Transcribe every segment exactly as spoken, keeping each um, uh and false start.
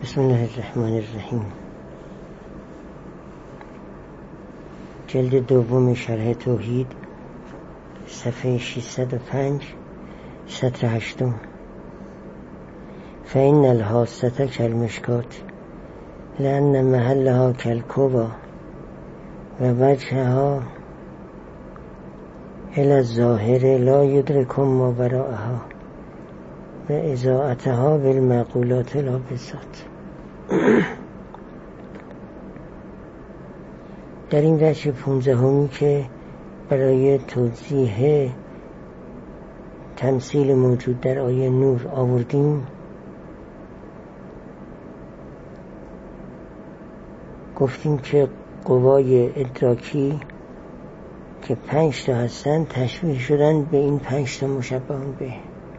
بسم الله الرحمن الرحیم. جلد دوم شرح توحید، صفحه ششصد و پنج، سطر هشتم. فإن الحاسة كالمشکات لأن محلها كالكوبا و وجهها إلى الظاهر لا يدرك ما وراءها و اضاءتها بالمعقولات لا بالذات. در این وجه پونزدهمی که برای توضیح تمثیل موجود در آیه نور آوردیم، گفتیم که قوای ادراکی که پنج تا هستن تشبیه شدن به این پنج تا مشبهون به.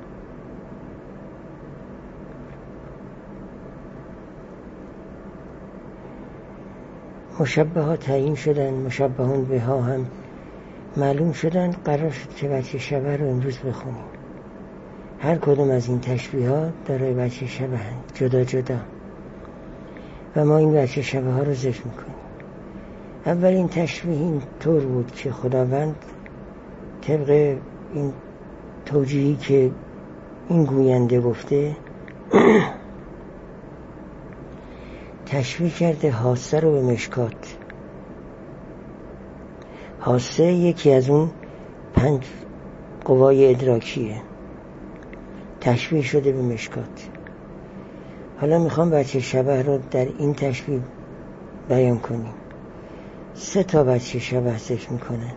مشبه ها تعیین شدن، مشبهون به ها هم معلوم شدن. قرار شد که وجه شبه رو امروز بخونیم. هر کدوم از این تشبیه ها دارای وجه شبه هست، جدا جدا، و ما این وجه شبه ها رو ذکر میکنیم. اولین تشبیه این طور بود که خداوند طبق این توجیهی که این گوینده گفته تشبیه کرده حاسه رو به مشکات. حاسه یکی از اون پنج قوای ادراکیه، تشبیه شده به مشکات. حالا میخوام وجه شبه رو در این تشبیه بیان کنیم. سه تا وجه شبه ذکر میکنند.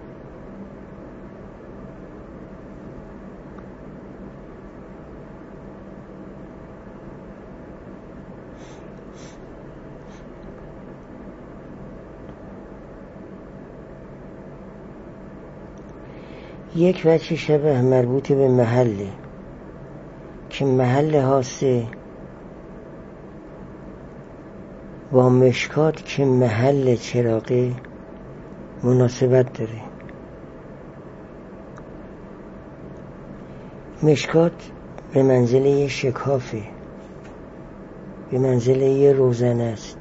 یک وجه شبه مربوط به محله که محل حاسه با مشکات که محل چراغه مناسبت داره. مشکات به منزله شکافه، به منزله روزنه است.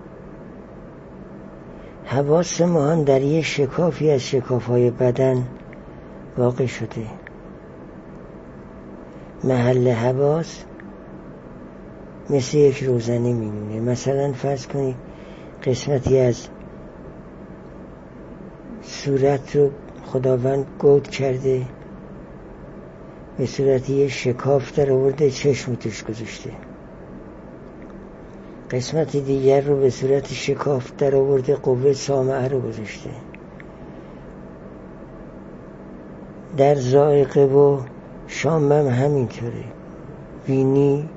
حواس ما هم در یک شکافی از شکافهای بدن واقع شده. محل حواس مثل یک روزنه میمونه. مثلا فرض کنید قسمتی از صورت رو خداوند گود کرده، به صورتی یک شکاف در آورده، چشم توش گذاشته. قسمت دیگر رو به صورت شکاف در آورده، قوه سامعه رو گذاشته. در ذائقه و شام هم همینطوره. بینی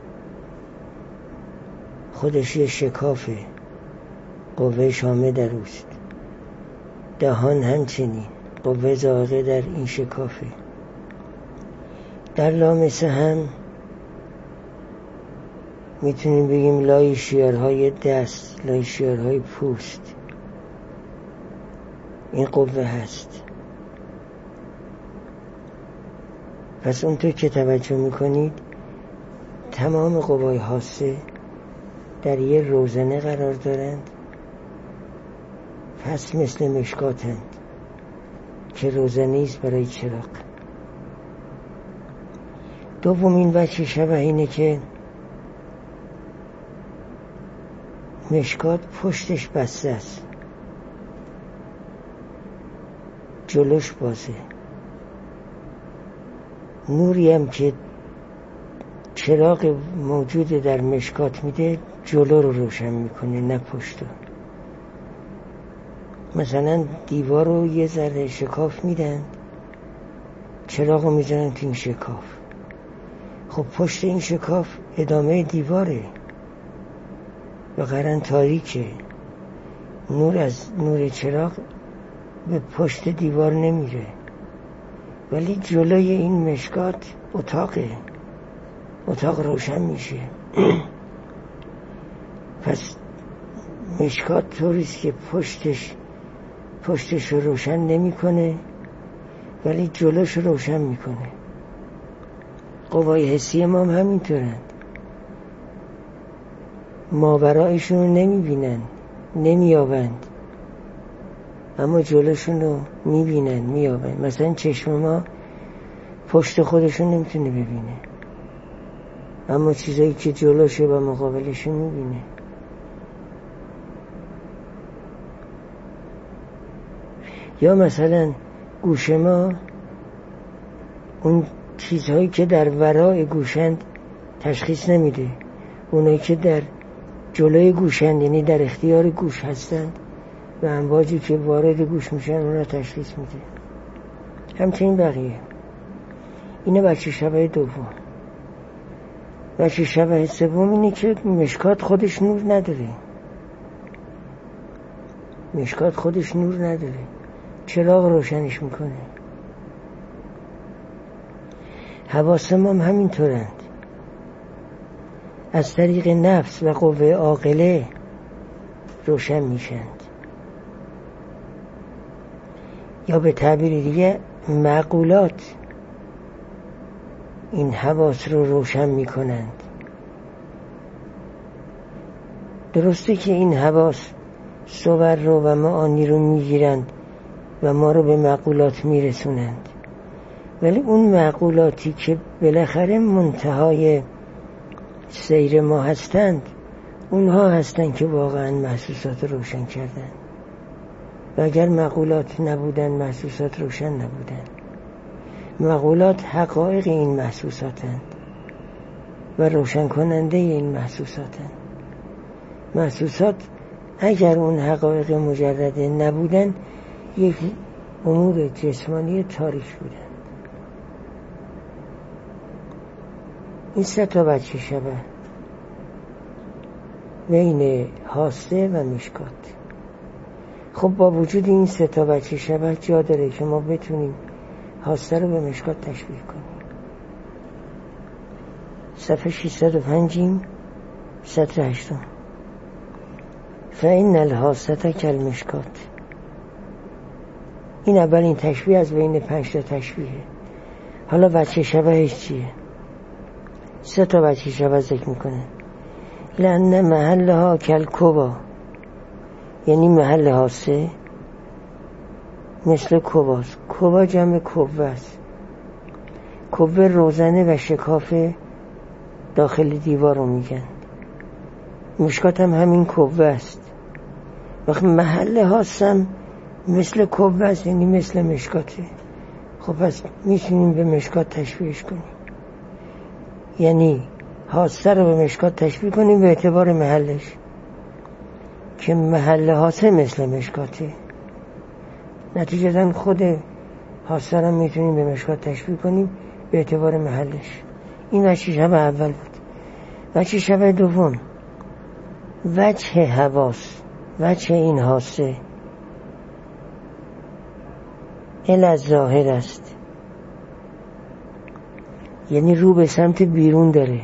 خودش یه شکافه، قوه شامه در اوست. دهان همچنین، قوه ذائقه در این شکافه. در لامسه هم میتونیم بگیم لای شیارهای دست، لای شیارهای پوست، این قوه هست. پس اونطور که توجه میکنید تمام قوای حاسه در یه روزنه قرار دارند، پس مثل مشکاتند که روزنه ایست برای چراغ. دومین وجه شبه اینه که مشکات پشتش بسته است، جلوش بازه. نوری هم که چراغ موجود در مشکات میده جلو رو روشن میکنه، نه پشت رو. مثلا دیوار رو یه ذره شکاف میدن، چراغ رو میزنن تو این شکاف. خب پشت این شکاف ادامه دیواره و قرن تاریکه. نور از نور چراغ به پشت دیوار نمیره، ولی جلوی این مشکات اتاقه، اتاق روشن میشه. پس مشکات طوریست که پشتش پشتش رو روشن نمیکنه ولی جلوش روشن میکنه. قوای حسی ما هم همینطورند. ماورایشون رو نمیبینن، نمیابند، اما جلوشون رو میبینن، میابند. مثلا چشم ما پشت خودشون نمیتونه ببینه، اما چیزایی که جلوشه و مقابلشون میبینه. یا مثلا گوش ما اون چیزهایی که در ورای گوشند تشخیص نمیده، اونایی که در جلوی گوشند یعنی در اختیار گوش هستند و امواجی که وارد گوش میشن اون را تشخیص میده. همچنین بقیه. اینه بچه شبه دوم. بچه شبه سوم اینه که مشکات خودش نور نداره. مشکات خودش نور نداره، چراغ روشنش میکنه. حواس ما هم همینطورند، از طریق نفس و قوه عاقله روشن میشند، یا به تعبیر دیگه معقولات این حواس رو روشن میکنند. درسته که این حواس صور رو و معانی رو میگیرند و ما رو به معقولات میرسونند، ولی اون معقولاتی که بالاخره منتهای سیر ما هستند، اونها هستند که واقعا محسوسات روشن کردن. و اگر معقولات نبودن، محسوسات روشن نبودن. معقولات حقایق این محسوساتند و روشن کننده این محسوساتند. محسوسات اگر اون حقایق مجرده نبودن، یک امور جسمانی تاریک بودن. این سه تا بچه شبه بین حاسه و مشکات. خب با وجود این سه تا بچه شبه جا داره که ما بتونیم حاسه رو به مشکات تشبیه کنیم. صفحه ششصد و پنج سطر هشتم. فإن الحاسة کالمشکات. این اولین تشبیه از بین پنج تا تشبیه. حالا بچه شبهش چیه؟ سه تا بچه شبه ذکر میکنه. لأن محلها کالکوبا، یعنی محل حاسه مثل کوباست. کوبا جمع کوبه است. کوبه روزنه و شکاف داخل دیوار رو میگن. مشکات هم همین کوبه است. وقتی محل حاسم مثل کوبه است یعنی مثل مشکاته. خب پس میتونیم به مشکات تشبیهش کنیم، یعنی حاسه رو به مشکات تشبیه کنیم به اعتبار محلش، که محل حاسه مثل مشکاته. نتیجتاً خود حاسه رو میتونیم به مشکات تشبیه کنیم به اعتبار محلش. این وجه شبه اول بود. وجه شبه دوم، وجه حواس، وجه این حاسه الی ظاهر است، یعنی رو به سمت بیرون داره،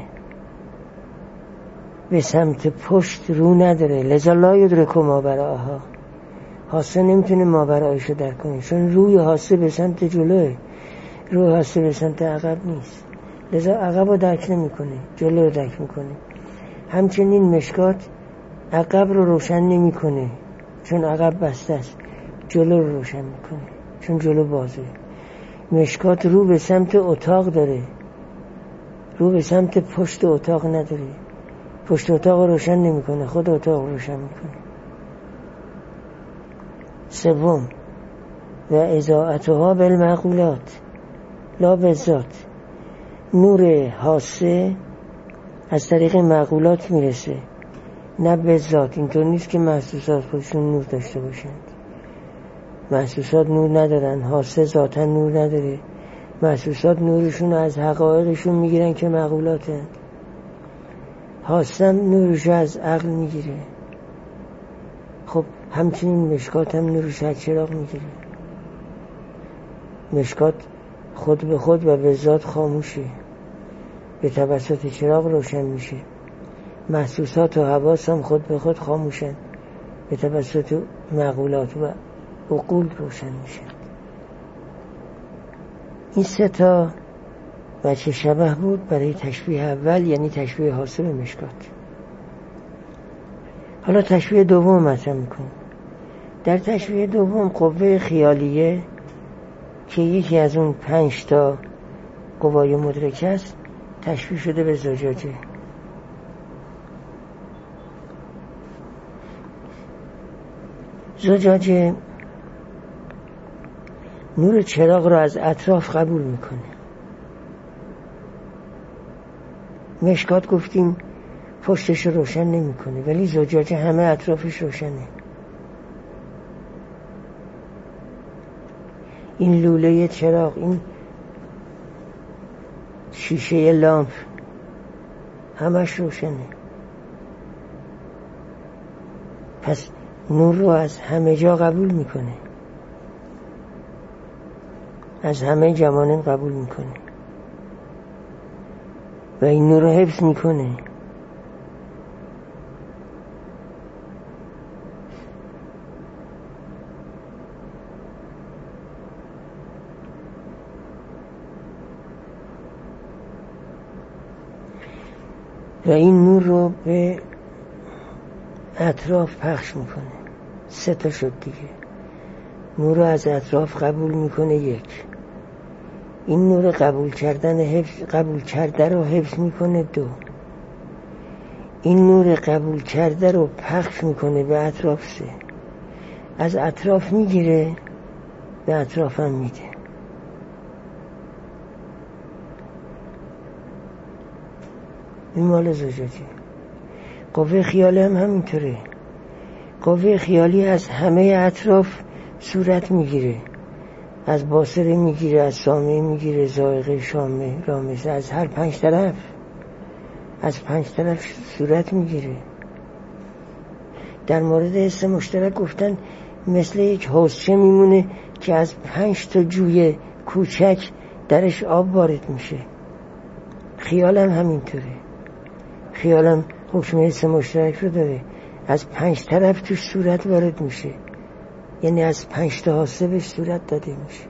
به سمت پشت رو نداره. لذا لا یدرک ماوراءها. حاسه نمیتونه ماورایشو درک کنه، چون روی حاسه به سمت جلوه، روی حاسه به سمت عقب نیست. لذا عقب رو درک نمیکنه، جلو رو درک میکنه. همچنین مشکات عقب رو روشن نمیکنه چون عقب بسته است، جلو رو روشن میکنه چون جلو بازه. مشکات رو به سمت اتاق داره، رو به سمت پشت اتاق نداره. پشت اتاق روشن نمیکنه، خود اتاق روشن میکنه. سوم، و اضاءتها بالمعقولات لا بالذات. نور حاسه از طریق معقولات میرسه، نه به ذات. اینطور نیست که محسوسات خودشون نور داشته باشند. محسوسات نور ندارن، حاسه ذاتا نور نداره. محسوسات نورشون از حقایقشون میگیرن که معقولاتن. حاسه هم نورشو از عقل میگیره. خب همچنین مشکات هم نورش از چراغ میگیره. مشکات خود به خود و به ذات خاموشه، به توسط چراغ روشن میشه. محسوسات و حواس هم خود به خود خاموشن، به توسط معقولات و عقول روشن میشن. این سه تا وجه شبه بود برای تشبیه اول، یعنی تشبیه حاسه به مشکات. حالا تشبیه دوم مطرح میکنیم. در تشبیه دوم قوه خیالیه که یکی از اون پنج تا قوای مدرکه است تشبیه شده به زجاجه. زجاجه نور چراغ را از اطراف قبول میکنه. مشکات گفتیم پشتش رو روشن نمیکنه، ولی زجاجه همه اطرافش روشنه. این لوله چراغ، این شیشه لامپ همش روشنه. پس نور رو از همه جا قبول میکنه، از همه جوانب قبول میکنه و این نور رو حفظ میکنه. و این نور رو به اطراف پخش میکنه. سه تا شد دیگه. نور رو از اطراف قبول میکنه. یک، این نور قبول کردن حفظ قبول کرده رو حفظ میکنه. دو، این نور قبول کرده رو پخش میکنه به اطراف. سه، از اطراف میگیره به اطراف هم میده. این مال زجاجه. قوه خیالی هم همینطوره. قوه خیالی از همه اطراف صورت میگیره، از باصره میگیره، از سامعه میگیره، ذائقه، شامه، رامزه، از هر پنج طرف از پنج طرف صورت میگیره. در مورد حس مشترک گفتن مثل یک حوضچه میمونه که از پنج تا جوی کوچک درش آب وارد میشه. خیالم همینطوره. خیالم حکم حس مشترک رو داره، از پنج طرف توش صورت وارد میشه، یعنی از پنج تا حاسه بهش صورت داده میشه.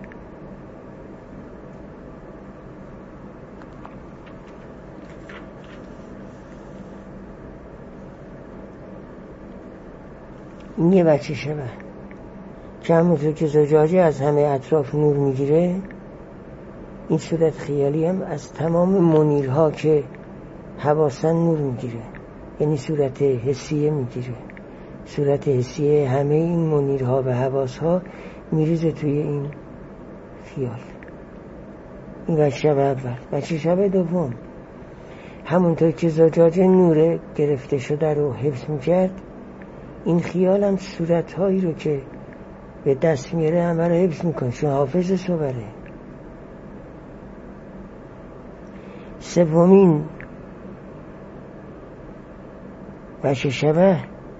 این یه بچه شبه که همونطور که زجاجه از همه اطراف نور میگیره، این صورت خیالی هم از تمام منیرها که حواسن نور میگیره، یعنی صورت حسیه میگیره. صورت حسیه همه این منیرها و حواسها میریزه توی این خیال. این بچه شب اول. بچه شب دوم همونطور که زجاجه نور گرفته شده رو حفظ میکرد، این خیال هم صورتهایی رو که به دست میاره همه رو حفظ میکنه، چون حافظ صبره. سومین بچه شبه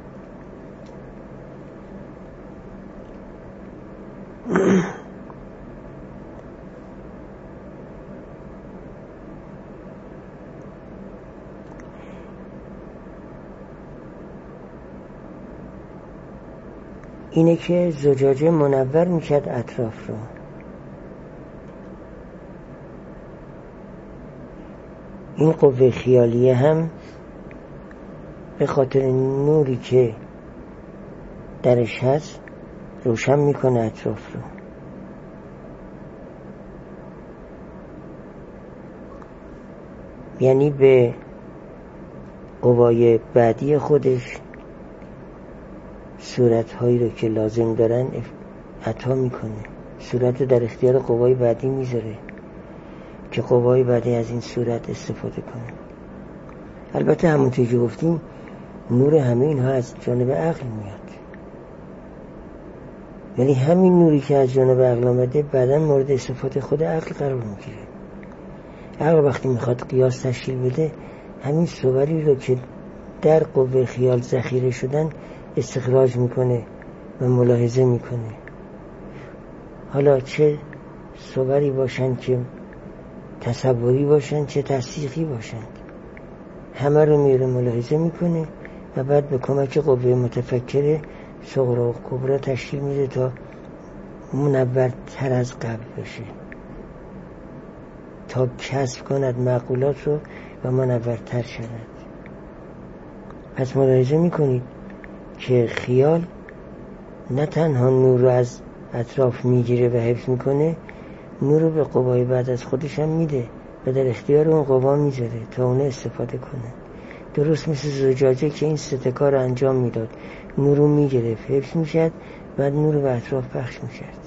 اینه که زجاجه منور میکرد اطراف رو. این قوه خیالیه هم به خاطر نوری که درش هست روشن میکنه اطراف رو. یعنی به قوای بعدی خودش صورت هایی رو که لازم دارن عطا میکنه. صورت در اختیار قوای بعدی میذاره که قوای بعدی از این صورت استفاده کنه. البته همونطور که گفتیم نور همه اینها از جانب عقل میاد، ولی همین نوری که از جانب عقل آمده بعداً مورد استفاده خود عقل قرار میگیره. عقل وقتی میخواد قیاس تشکیل بده، همین صوری رو که در قوه خیال ذخیره شدن استخراج میکنه و ملاحظه میکنه. حالا چه صوری باشن که تصوری باشن، چه تصدیقی باشن، همه رو میره ملاحظه میکنه و بعد به کمک قوه متفکر صغری و کبری تشکیل میده تا منورتر از قبل بشه، تا کسب کند معقولات رو و منورتر شود. پس ملاحظه میکنید که خیال نه تنها نور رو از اطراف میگیره و حفظ میکنه، نور رو به قوای بعد از خودش هم میده و در اختیار اون قوا میذاره تا اون استفاده کنه. درست مثل زجاجه که این سه کار رو انجام میداد، نور رو میگرفت، حفظ میشد، بعد نور رو به اطراف پخش میشد.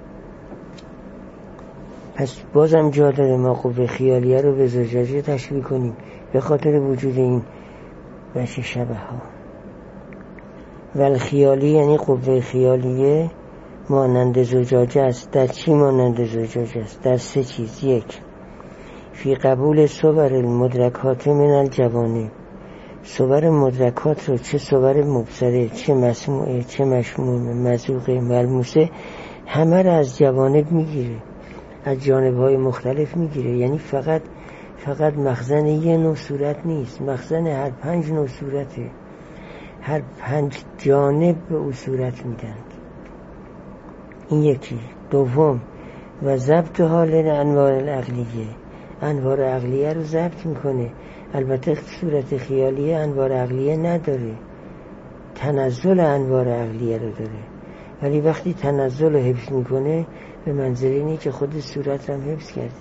پس بازم جا داره ما قوه خیالیه رو به زجاجه تشبیه کنیم به خاطر وجود این وجه شبه ها. والخیالی یعنی قوه خیالیه مانند زجاجه است. در چی مانند زجاجه است؟ در سه چیز. یک، فی قبول صور المدرکات من الجوانب، صور مدرکات رو، چه صور مبصره، چه مسموعه، چه مشمومه، مذوقه، ملموسه، همه رو از جوانب میگیره، از جانبهای مختلف میگیره. یعنی فقط فقط مخزن یه نوع صورت نیست، مخزن هر پنج نوع صورته، هر پنج جانب به او صورت میدند. این یکی. دوم، و ضبط حال انوار العقلیه، انوار عقلیه رو ضبط میکنه. البته صورت خیالیه انوار عقلیه نداره، تنزل انوار عقلیه رو داره، ولی وقتی تنزل رو حفظ میکنه به منزله اینه که خود صورت رو هم حفظ کرده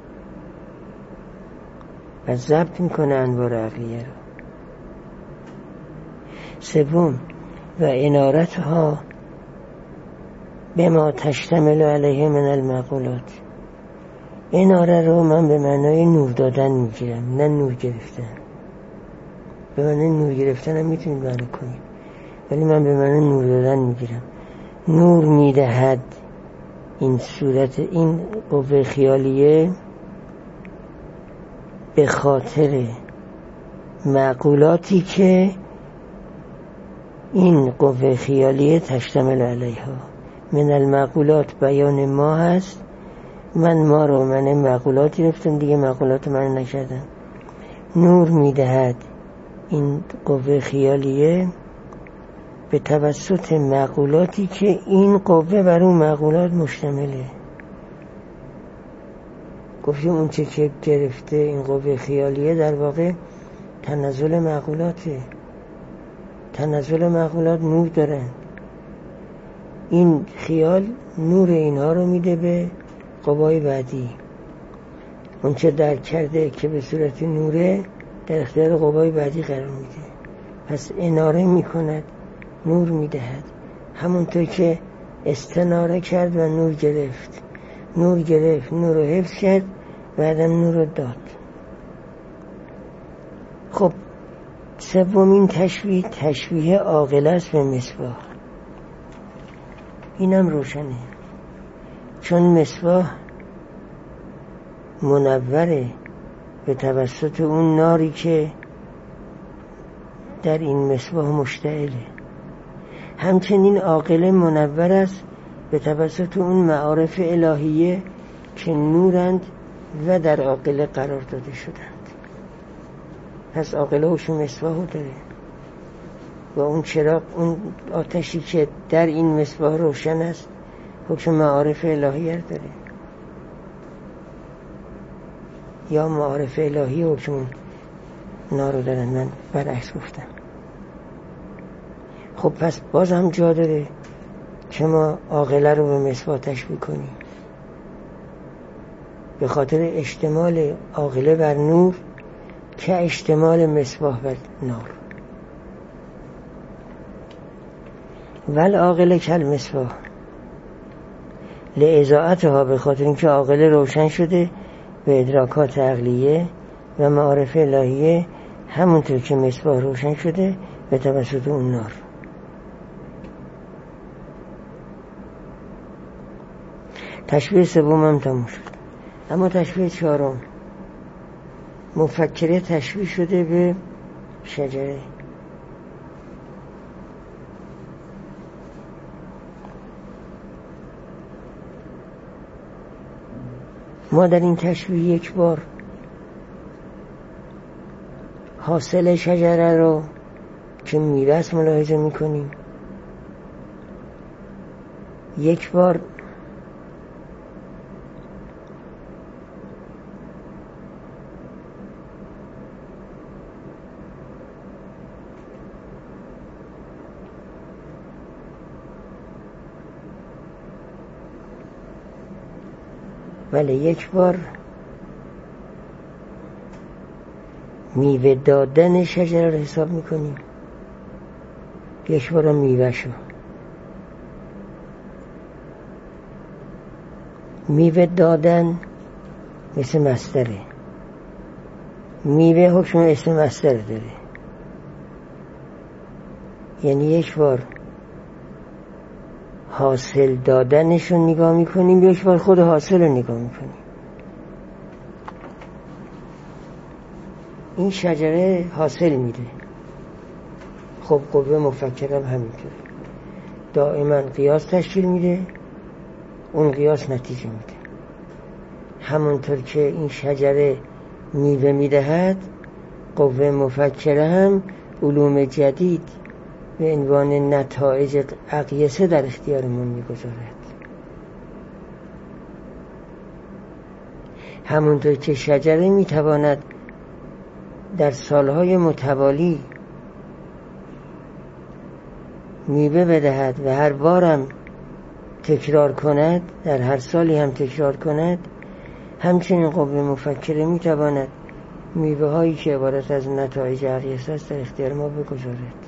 و ضبط میکنه انوار عقلیه رو. سوم، و انارتها به ما تشتمل علیه من المقولات، اناره رو من به معنای نور دادن میگیرم، نه نور گرفتن. به معنای نور گرفتن هم میتونید معنی کنید، ولی من به معنای نور دادن میگیرم. نور میدهد این صورت، این قوه خیالیه به خاطر معقولاتی که این قوه خیالیه تشتمل علیها. من المعقولات بیان ما هست، من ما رو من معقولات گرفتم دیگه، معقولات من نکردم. نور میدهد این قوه خیالیه به توسط معقولاتی که این قوه بر اون معقولات مشتمله. گفتیم اون چه که گرفته این قوه خیالیه در واقع تنزل معقولاته. تنزل معقولات نور دارن، این خیال نور اینها رو میده به قوای بعدی. اون چه درک کرده که به صورت نوره در اختیار قوای بعدی قرار میده. پس اناره میکند، نور میدهد، همونطور که استناره کرد و نور گرفت، نور گرفت، نور رو حفظ کرد، بعدم نور رو داد. خب سومین تشبیه تشبیه عاقله است به مصباح. اینم روشنه، چون مصباح منوره به توسط اون ناری که در این مصباح مشتعله. همچنین عاقله منور است به توسط اون معارف الهیه که نورند و در عاقله قرار داده شدند. پس عاقله حکم مصباح داره و اون چراغ، اون آتشی که در این مصباح روشن است حکم معارف الهیه داره، یا معارف الهی حکم نارو دارن. من برعکس گفتم. خب پس باز هم جا داره که ما عاقله رو به مصباح تشبیه کنیم به خاطر اشتمال عاقله بر نور که اشتمال مصباح بر نار. ول عاقله کل مصباح لإضاءتها، به خاطر اینکه عاقله روشن شده به ادراکات عقلیه و معارف الهیه، همونطور که مصباح روشن شده به توسط اون نار. تشبیه سوم هم تموم شد. اما تشبیه چهارم، مفکره تشبیه شده به شجره. ما در این تشبیه یک بار حاصل شجره رو که میراث ملاحظه میکنیم، یک بار ولی یک بار میوه دادن شجره رو حساب میکنیم، یک بار میوه شو. میوه دادن مثل مصدره، میوه حکم اسم مصدر داره، یعنی یک بار حاصل دادنش رو نگاه میکنیم، یک بار خود حاصل رو نگاه میکنیم. این شجره حاصل میده، خب قوه مفکرم همینطور دائما قیاس تشکیل میده، اون قیاس نتیجه میده. همونطور که این شجره میوه میدهد، قوه مفکره هم علوم جدید به عنوان نتایج اقیسه در اختیارمون میگذارد. همونطور که شجره میتواند در سالهای متوالی میوه بدهد و هر بارم تکرار کند، در هر سالی هم تکرار کند، همچنین قوه مفکره میتواند میوه هایی که عبارت از نتایج اقیسه است در اختیار ما بگذارد.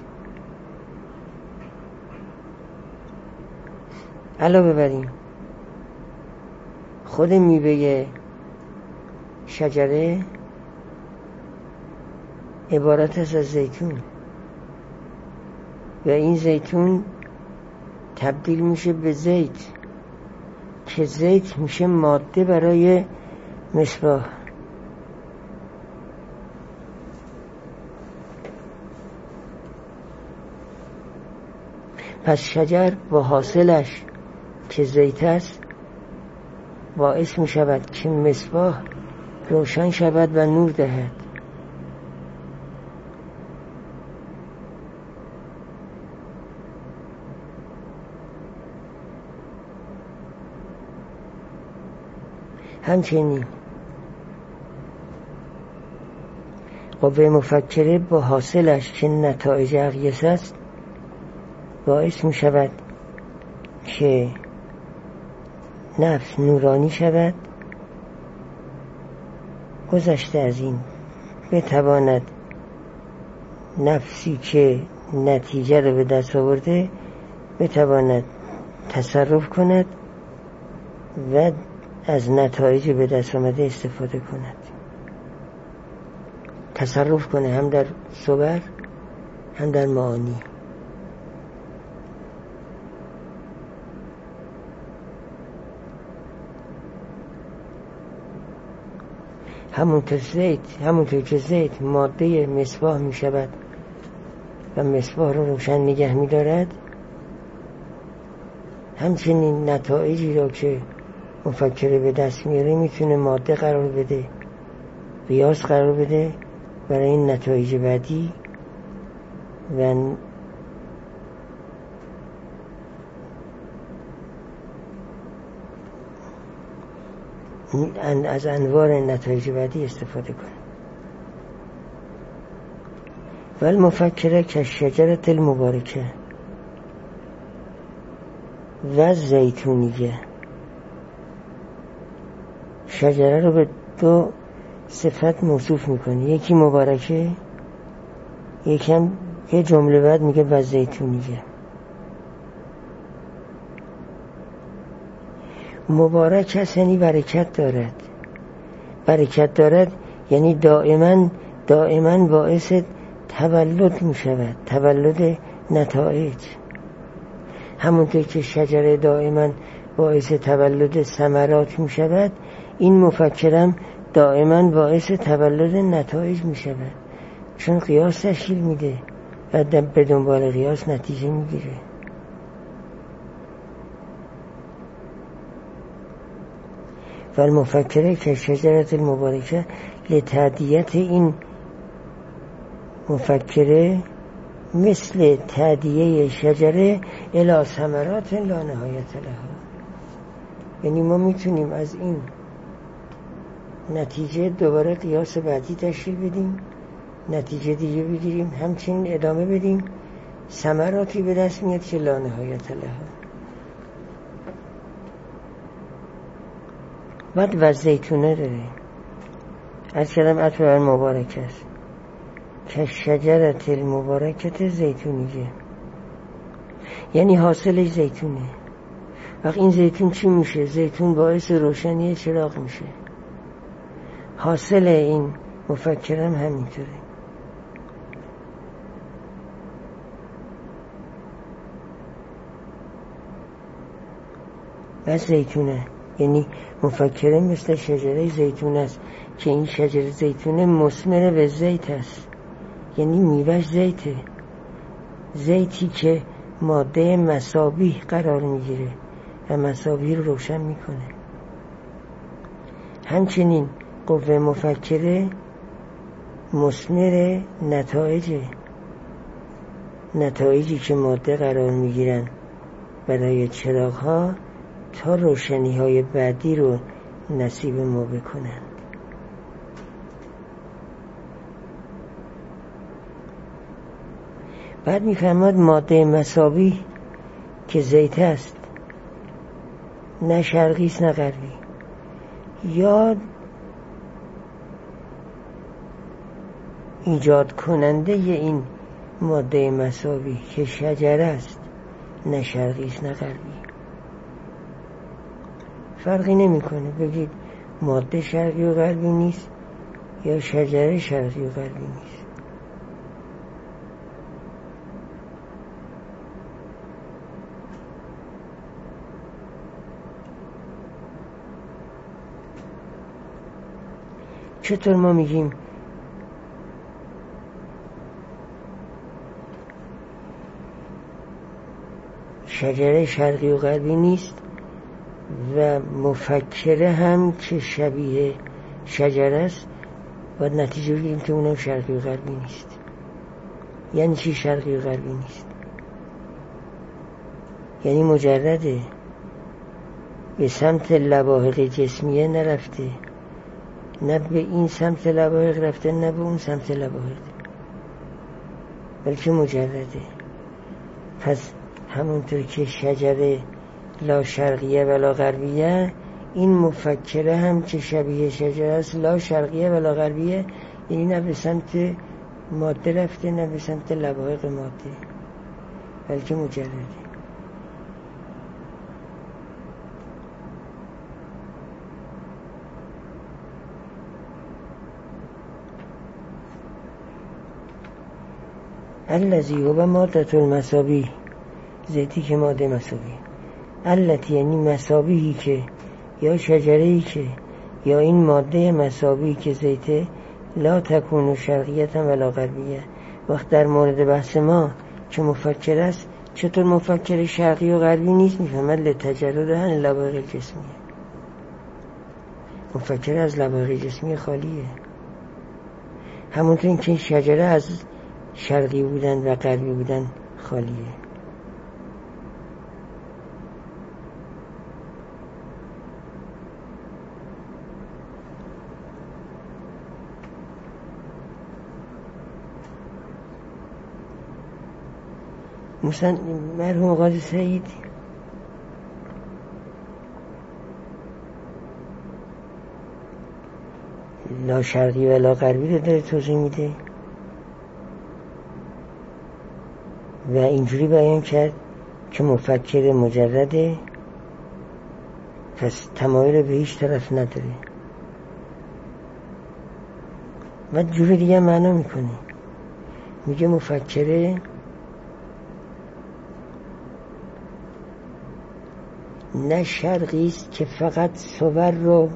علاوه بر این، خود میوه شجره عبارت است از زیتون و این زیتون تبدیل میشه به زیت که زیت میشه ماده برای مصباح. پس شجر با حاصلش که زیت است باعث میشود که مصباح روشن شود و نور دهد. همچنین قوه مفکره با حاصلش که نتایج اقیسه است باعث می شود که نفس نورانی شود، گذشته از این بتواند نفسی که نتیجه رو به دست آورده بتواند تصرف کند و از نتایج به دست آمده استفاده کند، تصرف کنه هم در صور هم در معانی. همونطور زیت همونطور که زیت ماده مصباح می شود و مصباح رو روشن نگه می دارد، همچنین نتایجی را که مفکره به دست میاره میتونه ماده قرار بده، قیاس قرار بده برای این نتایج بعدی و از انواع نتایج بعدی استفاده کنه. والمفکره که شجرت المبارکه و زیتونیه. شجره رو به دو صفت موصوف میکنه، یکی مبارکه، یکی هم یه جمله بعد میگه و زیتونیه. مبارک هست یعنی برکت دارد، برکت دارد یعنی دائما دائما باعث تولد میشود، تولد نتایج. همونطور که شجره دائما باعث تولد ثمرات میشود، این مفکرم دائما باعث تولد نتایج میشود، چون قیاس تشکیل میده و به دنبال قیاس نتیجه میگیره. والمفکره که شجرت المبارکه لتعدیت این مفکره مثل تعدیه شجره الی ثمرات لا نهایت لها. یعنی ما میتونیم از این نتیجه دوباره قیاس بعدی تشکیل بدیم، نتیجه دیگه بگیریم، همچنین ادامه بدیم، ثمراتی به دست میاد که لا نهایت لها. بعد و زیتونه داره، از کلم عطف بر مبارک است که شجرت المبارکت زیتونیه، یعنی حاصلش زیتونه. وقت این زیتون چی میشه؟ زیتون باعث روشنی چراغ میشه. حاصل این مفکرم همینطوره. بس زیتونه، یعنی مفکره مثل شجره زیتون است که این شجره زیتونه مثمر به زیت است، یعنی میوهش زیته، زیتی که ماده مصابیح قرار میگیره و مصابیح رو روشن میکنه. همچنین قوه مفکره مثمر نتایجه، نتایجی که ماده قرار میگیرن برای چراغ ها تا روشنی های بعدی رو نصیب ما بکنن. بعد میفرماد ماده مصابیح که زیت است، نه شرقی است نه غربی، یا ایجاد کننده این ماده مصابیح که شجره است، نه شرقی است نه غربی. فرقی نمیکنه بگید ماده شرقی و غربی نیست یا شجره شرقی و غربی نیست. چطور ما میگیم شجره شرقی و غربی نیست و مفکره هم که شبیه شجره است و نتیجه بگیریم که اونم شرقی و غربی نیست؟ یعنی چی شرقی و غربی نیست؟ یعنی مجرده، به سمت لواحق جسمیه نرفته، نه به این سمت لواحق رفته نه به اون سمت لواحق، بلکه مجرده. پس همونطور که شجره لا شرقیه ولا غربیه، این مفکره هم که شبیه شجره است لا شرقیه ولا غربیه، یعنی نه به سمت ماده رفته نه به سمت لواحق ماده، بلکه مجرده. الذی هو ماده المصابیح، زیتی که ماده مصابیح، التی یعنی مصابیحی که یا شجره‌ای که یا این ماده مصابیحی که زیته، لا تکون شرقیتا ولا غربیه. وقت در مورد بحث ما که مفکر است، چطور مفکر شرقی و غربی نیست؟ میفهمد لتجرد عن لواحق جسمیه، مفکر از لواحق جسمی خالیه. همونطور که این شجره از شرقی بودن و غربی بودن خالیه. مثلا مرحوم قاضی سعید لا شرقی و لا غربی رو داره توضیح میده و اینجوری بیان کرد که مفکر مجرده، پس تمایل به هیچ طرف نداره. و جوری دیگه معنا میکنه، میگه مفکره نه شرقی است که فقط صور رو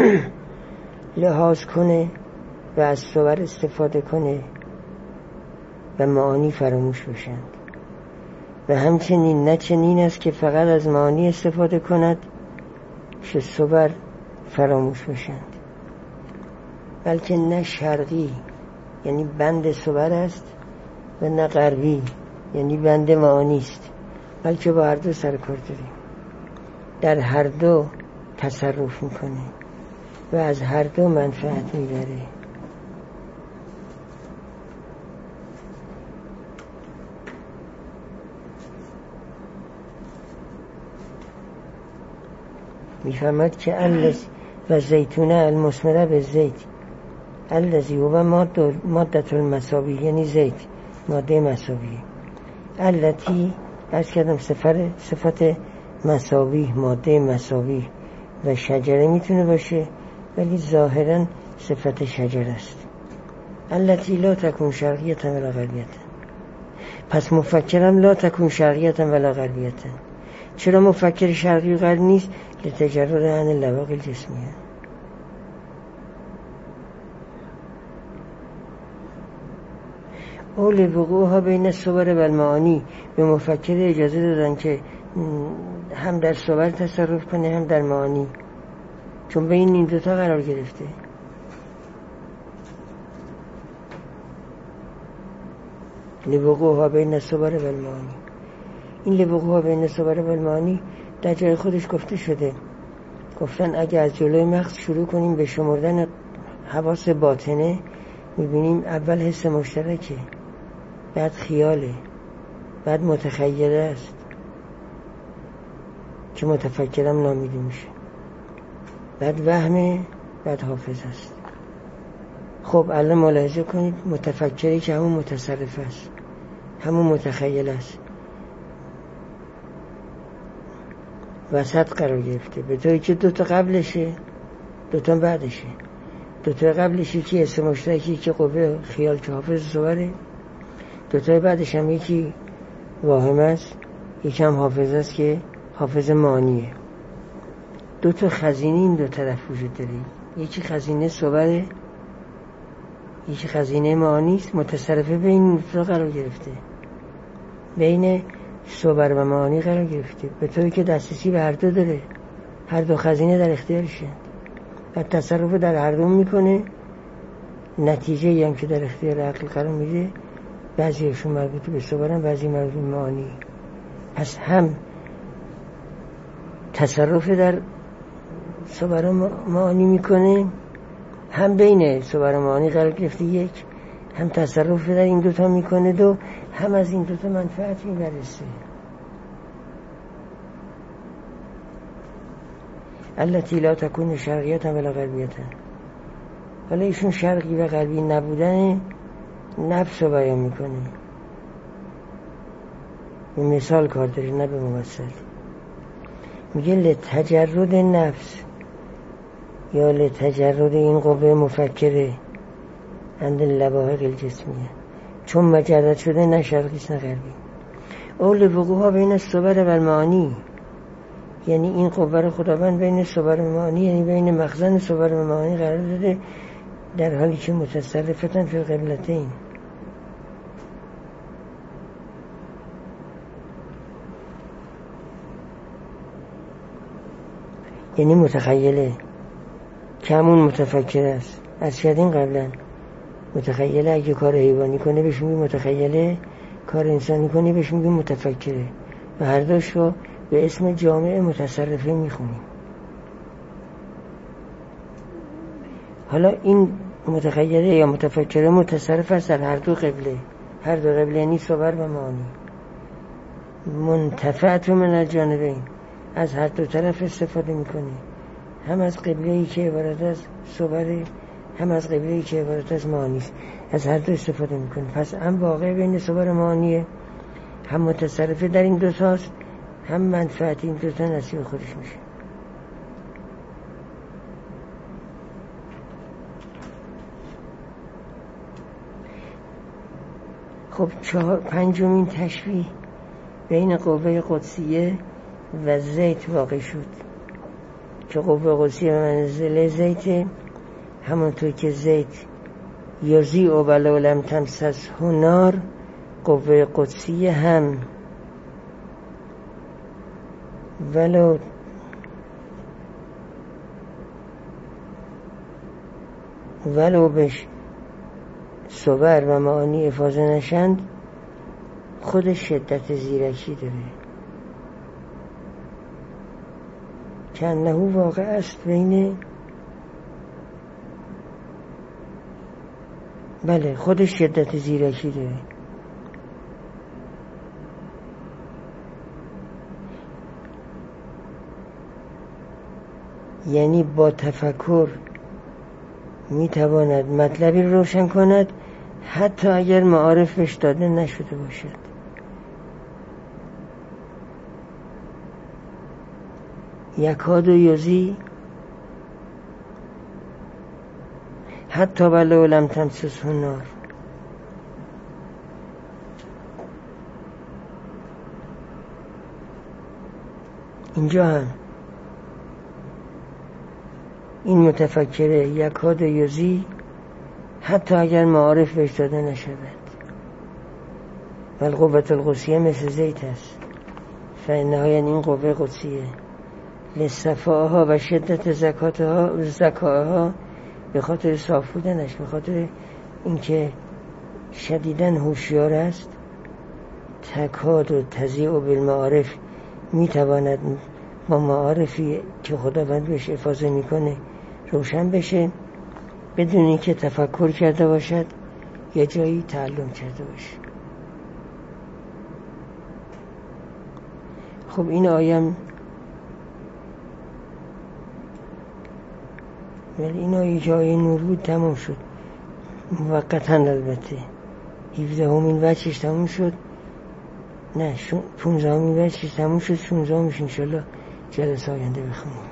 لحاظ کنه و از صور استفاده کنه و معانی فراموش بشند، و همچنین نه چنین است که فقط از معانی استفاده کند که صور فراموش بشند، بلکه نه شرقی یعنی بند صور است و نه غربی یعنی بند معانی است، بلکه با هر دو سر کار داریم، در هر دو تصرف میکنه و از هر دو منفعت میبره. میفهمد که الذی و زیتونه المثمره به زیت الذی هو ماده المساوی، یعنی زیت ماده مساوی. التی از کردم سفر صفت مساوی، ماده مساوی و شجره میتونه باشه ولی ظاهرا صفت شجر است. التی لا تکون شرقیتا ولا غربیتا. پس مفکرم لا تکون شرقیتا ولا غربیتا. چرا مفکر شرقی و غربی نیست؟ لتجرد عن اللواقی الجسمیه. اول وقوعها بین الصور و المعانی. به مفکر اجازه دادن که هم در صور تصرف کنه هم در معانی، چون بین این دوتا قرار گرفته. لوقوعها بین الصور و المعانی. این لوقوعها بین الصور و المعانی در جای خودش گفته شده. گفتن اگه از جلوی مغز شروع کنیم به شمردن حواس باطنه، میبینیم اول حس مشترکه، بعد خیاله، بعد متخیله است که متفکرم نامیده میشه، بعد وهمه، بعد حافظ است. خب الان ملاحظه کنید متفکری که همون متصرف است، همون متخیل است، وسط قرار گرفته، به طوری که دوتا قبلشه دوتا بعدشه. دوتا قبلش که اسم مشترکی که قوه خیال که حافظ صوره، دوتا بعدش هم یکی واهم است، یکی هم حافظ است که حافظ معنیه. دوتا خزینه این دو طرف وجود داره، یکی خزینه صوره، یکی خزینه معنی است. متصرفه بین این دو قرار گرفته، بین صور و معانی قرار گرفته، به طوری که دسترسی به هر دو داره، هر دو خزینه در اختیارشه و تصرف در هر دو میکنه. نتیجه هم که در اختیار عقل قرار میده، بعضیشون مربوط به صورن، بعضی مربوط به معانی. پس هم تصرف در صور و معانی میکنه، هم بین صور و معانی قرار گرفته یک، هم تصرف در این دوتا میکنه دو، هم از این دوتا منفعت میبرسه. التی لا تکون شرقیتا ولا غربیتا. حالا ایشون شرقی و غربی نبودن نفس رو بیان میکنه، به مثال کار داره نه به ممثل. میگه لتجرد نفس یا لتجرد این قوه مفکره عند اللواحق الجسمیه، چون مجرد شده نه شرقیست نه غربی. اول وقوعها بین الصور و المعانی، یعنی این قوه رو خداوند بین صور و معانی، یعنی بین مخزن صور و معانی قرار داده، در حالی که متصرفتن فی القبلتین. یعنی متخیله که همون متفکر است. از شدین قبلا متخیله اگه کار حیوانی کنه بهش میگه متخیله، کار انسانی کنه بهش میگه متفکره، و هر دوش رو به اسم جامع متصرفه میخونیم. حالا این متخیله یا متفکره متصرف است در هر دو قبله، هر دو قبله یعنی صور و معانی. منتفعت من الجانبین، از هر دو طرف استفاده میکنه، هم از قبله‌ای که عبارت از صور، هم از قبله‌ای که عبارت از معانی است، از هر دو استفاده میکنه. پس هم واقع بین صور و معانیه، هم متصرفه در این دو تاست، هم منفعت این دو تا نصیب خودش میشه. خب چهار پنجمین تشبیه بین قوه قدسیه و زیت واقع شد که قوه قدسیه منزل زیت، همونطور که زیت یضیء ولو لم تمسسه نار، قوه قدسیه هم ولو ولو بهش صور و معانی افاضه نشند خود شدت زیرکی داره، که انه واقع است بین، بله خودش شدت زیرکی داره. یعنی با تفکر میتواند مطلبی روشن کند حتی اگر معارف بهش داده نشده باشد. یکاد و یزی حتی ولو لم تمسسه نار. اینجا هم این متفکره یکاد و یزی حتی اگر معارف بهش داده نشود. و القوة القدسیه مثل زیت است، فانها یعنی این قوه قدسیه، لصفاها و شدت زکاتها و زکاها، به خاطر صاف بودنش، به خاطر اینکه شدیداً هوشیار است. تکاد و تضیع و بالمعارف، میتواند با معارفی که خداوند بهش افاضه میکنه روشن بشه بدون اینکه تفکر کرده باشد یا جایی تعلم کرده باشه. خب این آیم ولی این آیه جای نور بود تمام شد موقتاً، البته هفده همین وچش تمام شد، نه پونزه همین وچش تمام شد، شونزه همیش انشالله جلسه آینده بخونیم.